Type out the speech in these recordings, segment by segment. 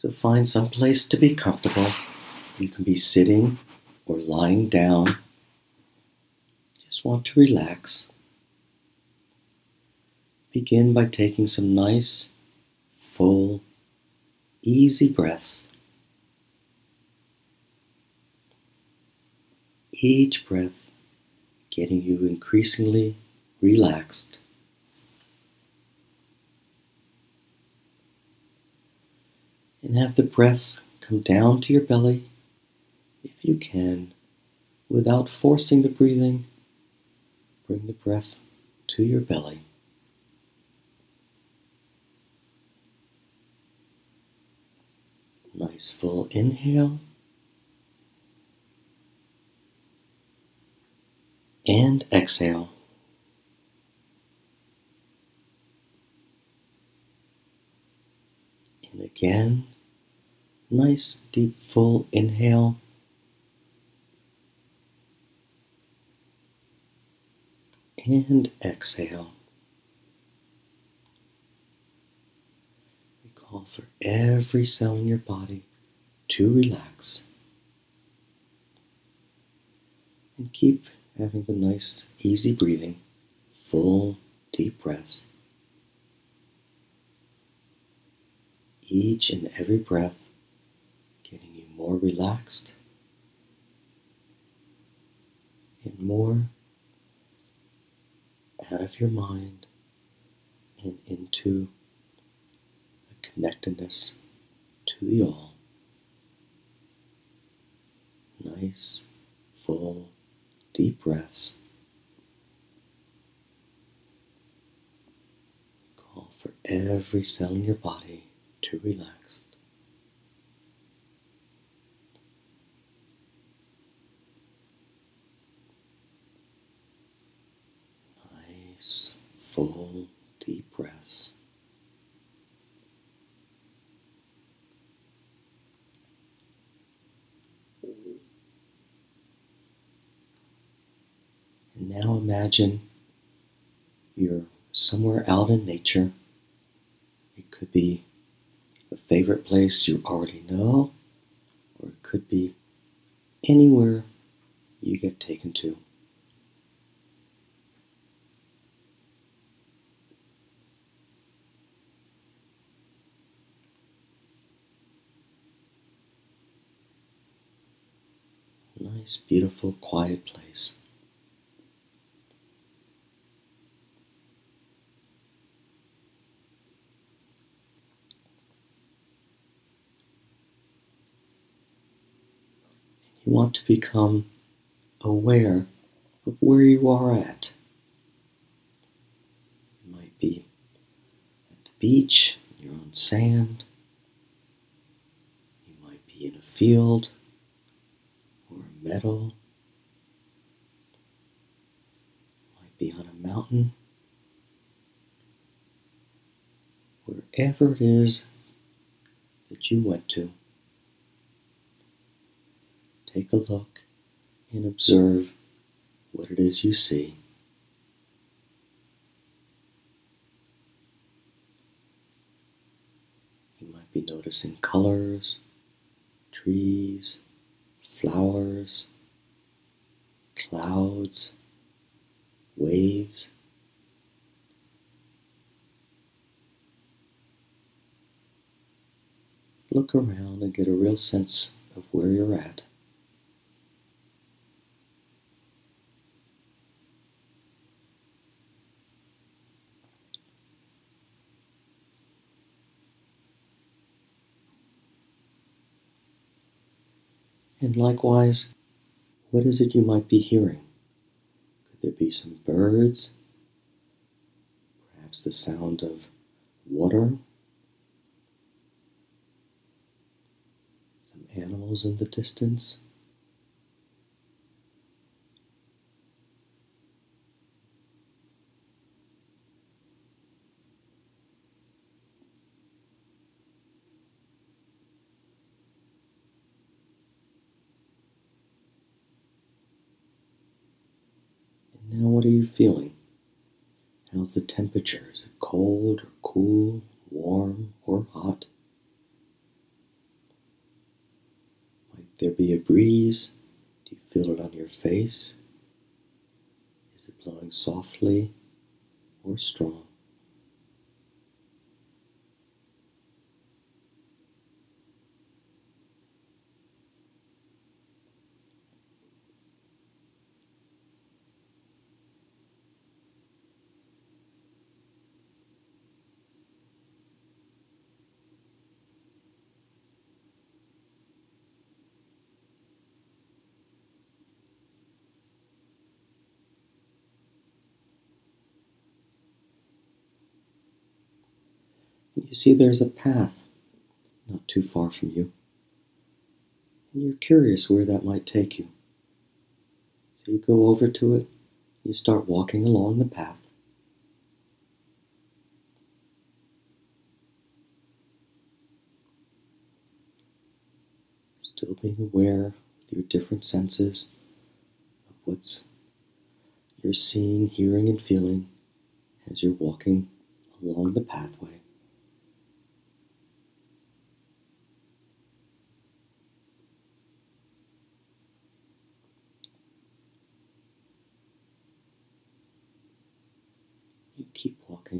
So find some place to be comfortable. You can be sitting or lying down. Just want to relax. Begin by taking some nice, full, easy breaths. Each breath getting you increasingly relaxed. And have the breaths come down to your belly, if you can, without forcing the breathing. Bring the breaths to your belly. Nice full inhale and exhale. And again, nice deep full inhale and exhale. We call for every cell in your body to relax. And keep having the nice, easy breathing, full, deep breaths. Each and every breath getting you more relaxed and more out of your mind and into a connectedness to the all. Nice, full, deep breaths. Call for every cell in your body to relax. Nice, full, deep breaths. And now imagine you're somewhere out in nature. It could be a favorite place you already know, or it could be anywhere you get taken to. Nice, beautiful, quiet place. You want to become aware of where you are at. You might be at the beach, you're on sand. You might be in a field or a meadow. You might be on a mountain. Wherever it is that you went to, take a look and observe what it is you see. You might be noticing colors, trees, flowers, clouds, waves. Look around and get a real sense of where you're at. And likewise, what is it you might be hearing? Could there be some birds? Perhaps the sound of water? Some animals in the distance? And now what are you feeling? How's the temperature? Is it cold or cool, warm or hot? there be a breeze? Do you feel it on your face? Is it blowing softly or strong? You see there's a path not too far from you, and you're curious where that might take you. So you go over to it, you start walking along the path. Still being aware with your different senses of what's you're seeing, hearing, and feeling as you're walking along the pathway. You keep walking.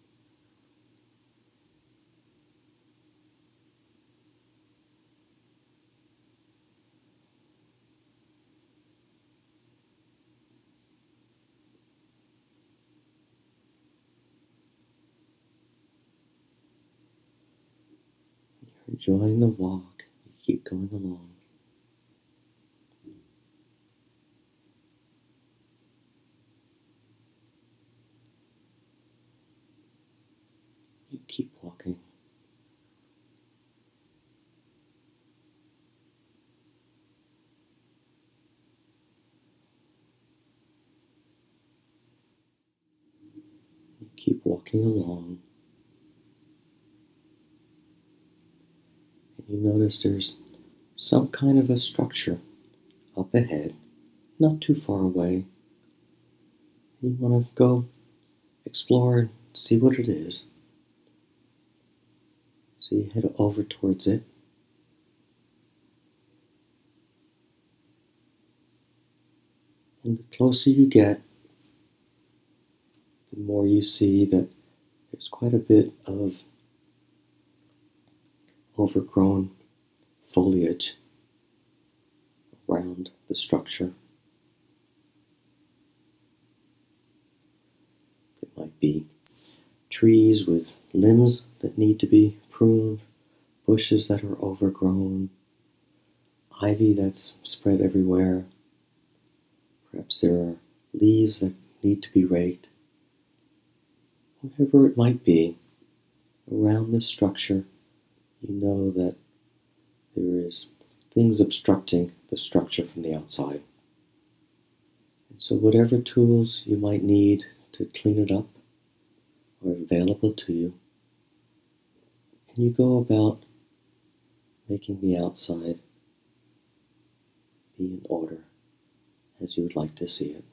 You're enjoying the walk. You keep going along. You keep walking. You keep walking along. And you notice there's some kind of a structure up ahead, not too far away. And you want to go explore and see what it is. So you head over towards it. And the closer you get, the more you see that there's quite a bit of overgrown foliage around the structure. There might be trees with limbs that need to be pruned, bushes that are overgrown, ivy that's spread everywhere. Perhaps there are leaves that need to be raked. Whatever it might be, around this structure, you know that there is things obstructing the structure from the outside. And so whatever tools you might need to clean it up are available to you. And you go about making the outside be in order as you would like to see it.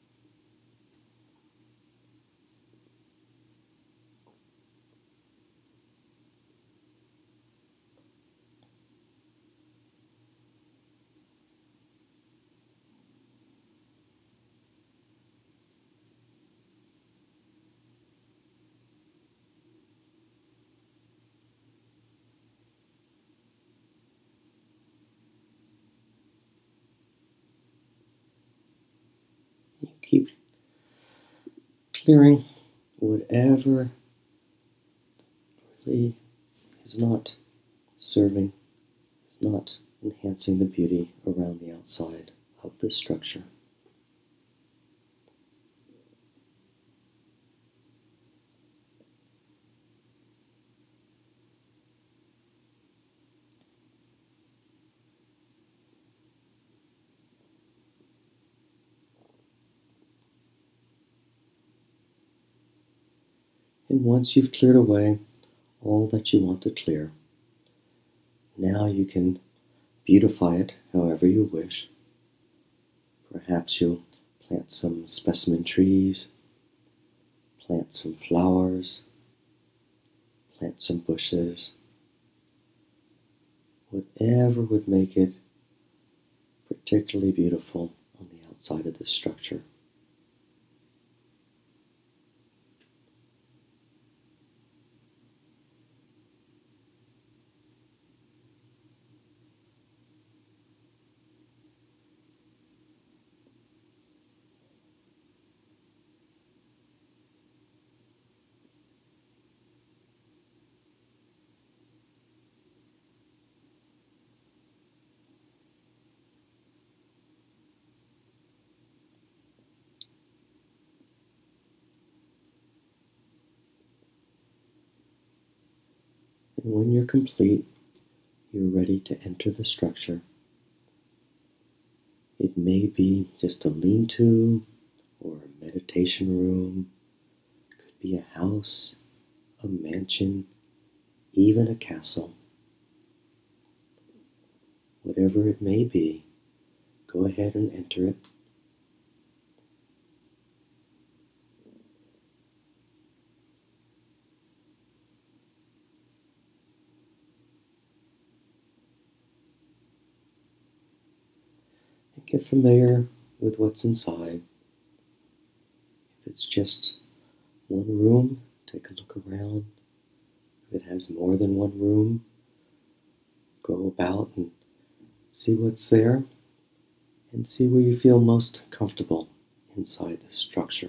You keep clearing whatever really is not serving, is not enhancing the beauty around the outside of this structure. And once you've cleared away all that you want to clear, now you can beautify it however you wish. Perhaps you'll plant some specimen trees, plant some flowers, plant some bushes, whatever would make it particularly beautiful on the outside of this structure. And when you're complete, you're ready to enter the structure. It may be just a lean-to or a meditation room. It could be a house, a mansion, even a castle. Whatever it may be, go ahead and enter it. And get familiar with what's inside. If it's just one room, take a look around. If it has more than one room, go about and see what's there and see where you feel most comfortable inside the structure.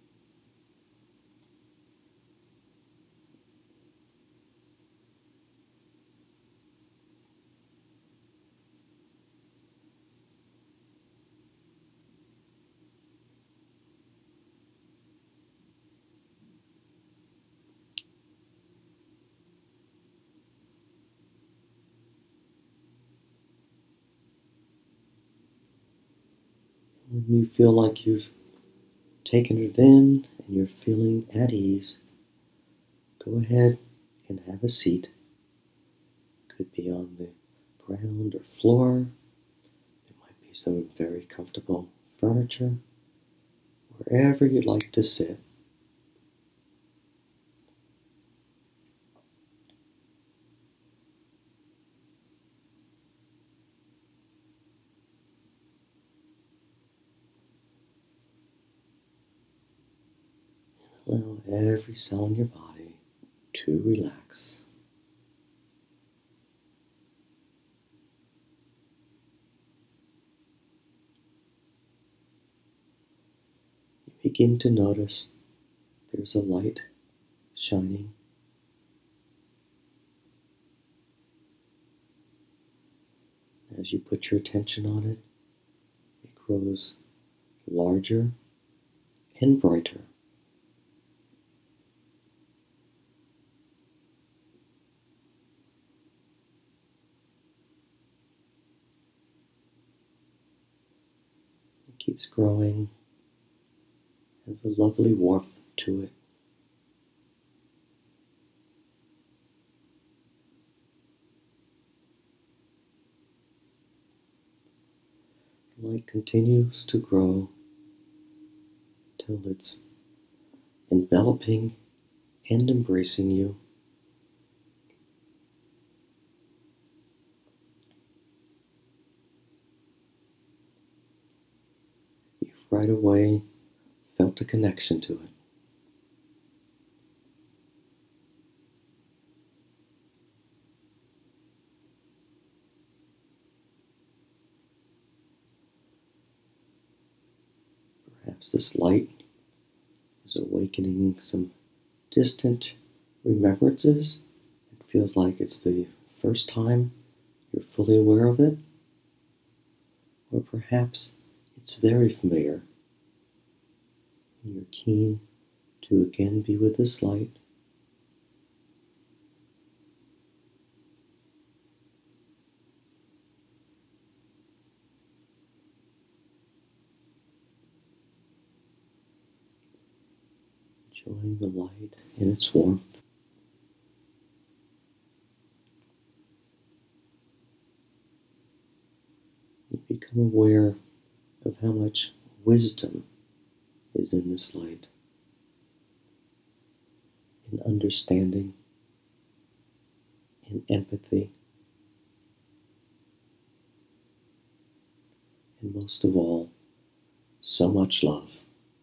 When you feel like you've taken it in and you're feeling at ease, go ahead and have a seat. Could be on the ground or floor. There might be some very comfortable furniture. Wherever you'd like to sit. Allow every cell in your body to relax. You begin to notice there's a light shining. As you put your attention on it, it grows larger and brighter. It keeps growing, has a lovely warmth to it. The light continues to grow till it's enveloping and embracing you. You've right away felt a connection to it. Perhaps this light is awakening some distant remembrances. It feels like it's the first time you're fully aware of it. Or perhaps it's very familiar and you're keen to again be with this light. Enjoying the light and its warmth. You become aware of how much wisdom is in this light, in understanding, in empathy. most of all, so much love.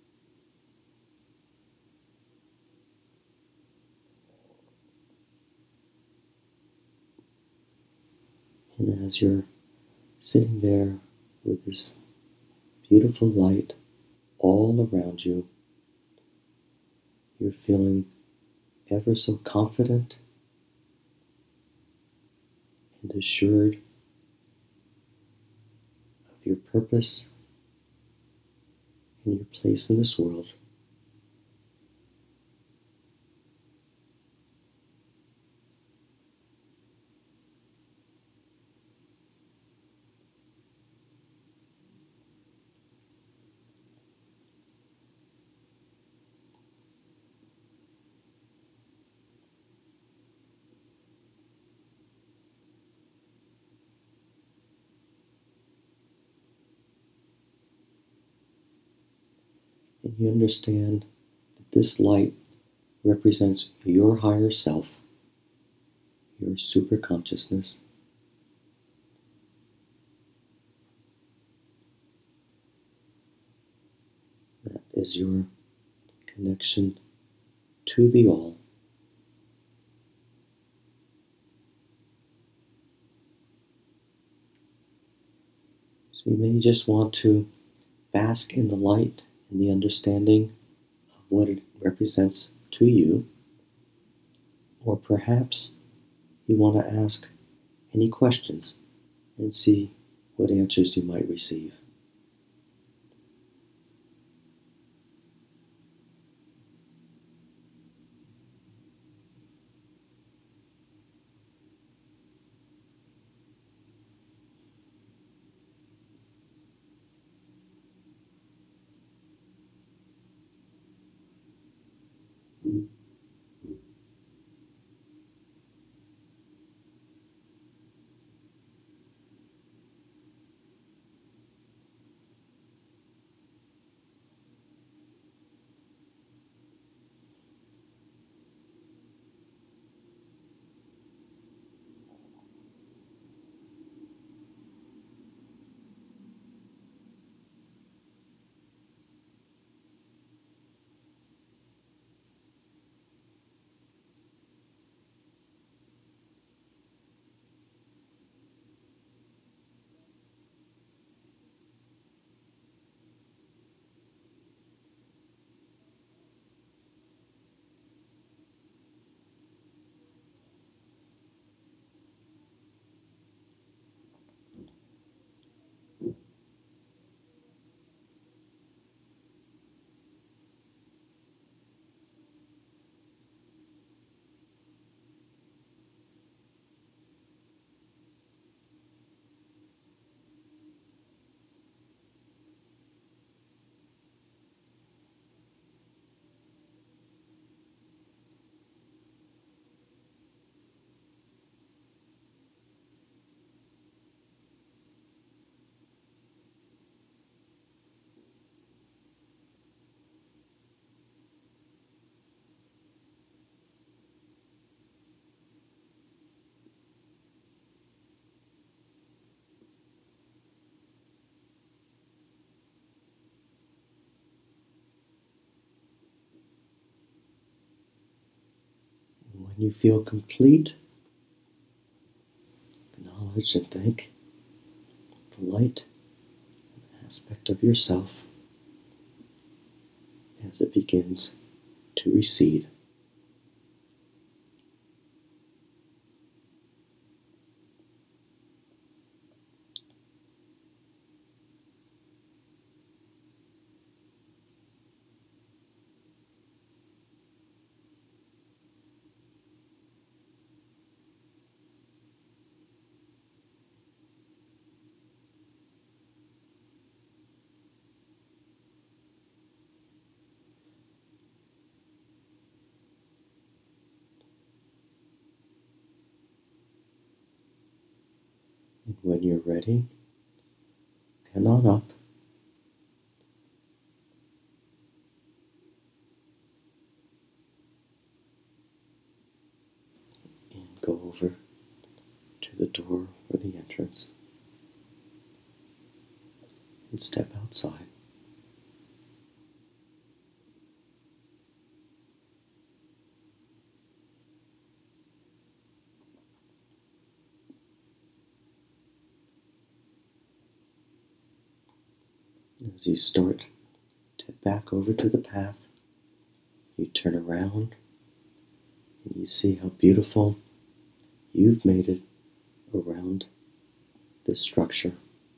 And as you're sitting there with this beautiful light all around you, you're feeling ever so confident and assured of your purpose and your place in this world. And you understand that this light represents your higher self, your super consciousness. That is your connection to the all. So you may just want to bask in the light and the understanding of what it represents to you, or perhaps you want to ask any questions and see what answers you might receive. And when you feel complete, acknowledge and thank the light aspect of yourself as it begins to recede. And when you're ready, stand on up and go over to the door for the entrance. and step outside. As you start to head back over to the path, you turn around and you see how beautiful you've made it around this structure.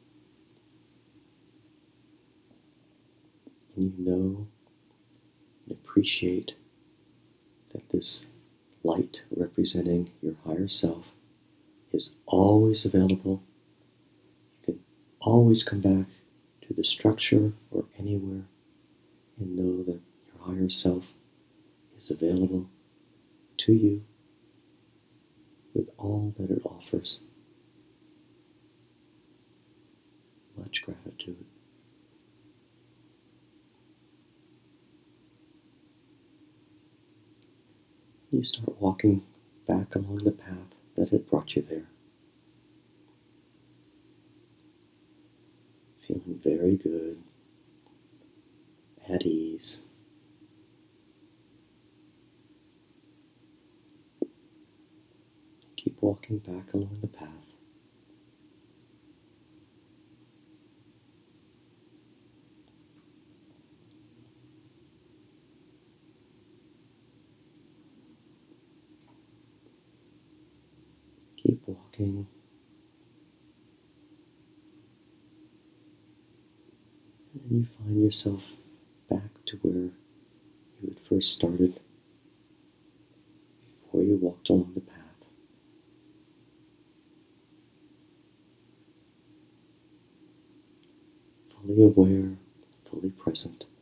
And you know and appreciate that this light representing your higher self is always available. You can always come back to the structure or anywhere and know that your higher self is available to you with all that it offers. Much gratitude. You start walking back along the path that had brought you there. Feeling very good, at ease. Keep walking back along the path. Keep walking. And then you find yourself back to where you had first started before you walked along the path. Fully aware, fully present.